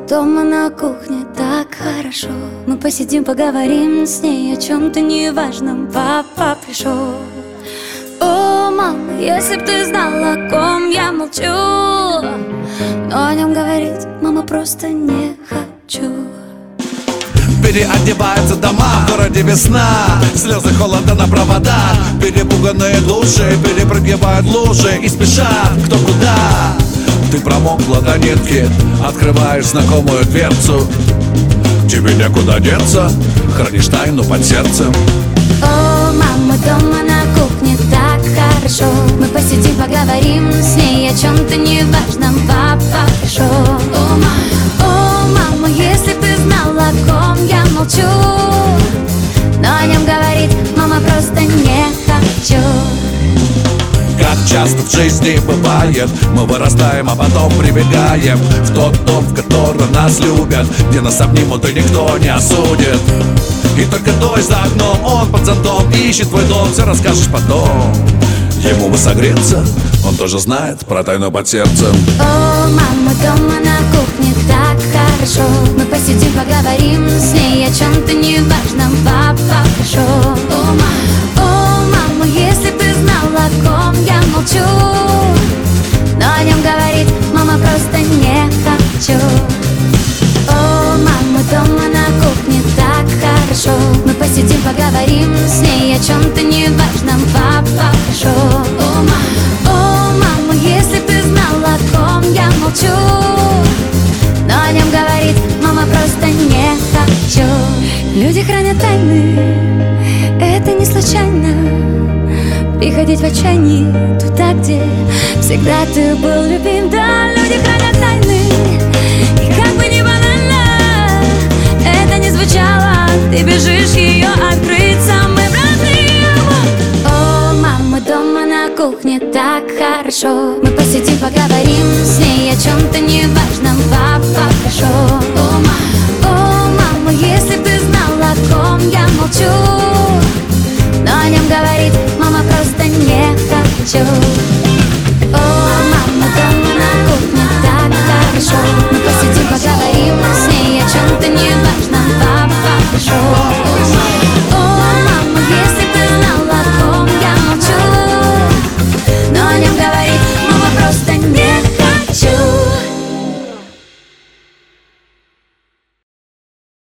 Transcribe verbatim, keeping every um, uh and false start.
дома на кухне так хорошо. Мы посидим, поговорим с ней о чем-то неважном. Папа пришел. О, мама, если б ты знала, о ком я молчу, но о нем говорить, мама, просто не хочу. Переодеваются дома, в городе весна, слезы холода на проводах. Перепуганные души перепрыгивают лужи и спешат кто куда. Ты промокла до нитки, открываешь знакомую дверцу. Тебе некуда деться, хранишь тайну под сердцем. О, мама, дома на кухне так хорошо. Мы посидим, поговорим с ней о чем-то неважном. Папа пришел. О, мама, о, мама, если б ты знала, о ком я молчу, но о нем говорить, мама, просто не хочу. Как часто в жизни бывает, мы вырастаем, а потом прибегаем в тот дом, в котором нас любят, где нас обнимут и никто не осудит. И только дождь за окном, он под зонтом ищет твой дом, все расскажешь потом. Ему бы согреться, он тоже знает про тайну под сердцем. О, мама, дома на кухне так хорошо. Мы посидим, поговорим с ней о чем-то неважном. Папа пришел. О, мама, о, мама, если б ты знала, о ком я молчу, но о нем говорить, мама, просто не хочу. О, мама, дома на кухне так хорошо. Мы посидим, поговорим с ней о чем-то неважном. Папа пришел. О, мама, о, мама, если б ты знала, о ком я молчу, но о нем говорить, мама, просто не хочу. Люди хранят тайны, это не случайно. Приходить в отчаянии туда, где всегда ты был любим. Да, люди хранят тайны, и как бы ни банально это не звучало, ты бежишь ее открыть, самый родные. О, мама, дома на кухне так хорошо. Мы посидим, поговорим с ней о чем-то неважном. Папа пришел. О, мама, о, мама, если б ты знала, о ком я молчу, но о нем говорить, мама, просто не хочу.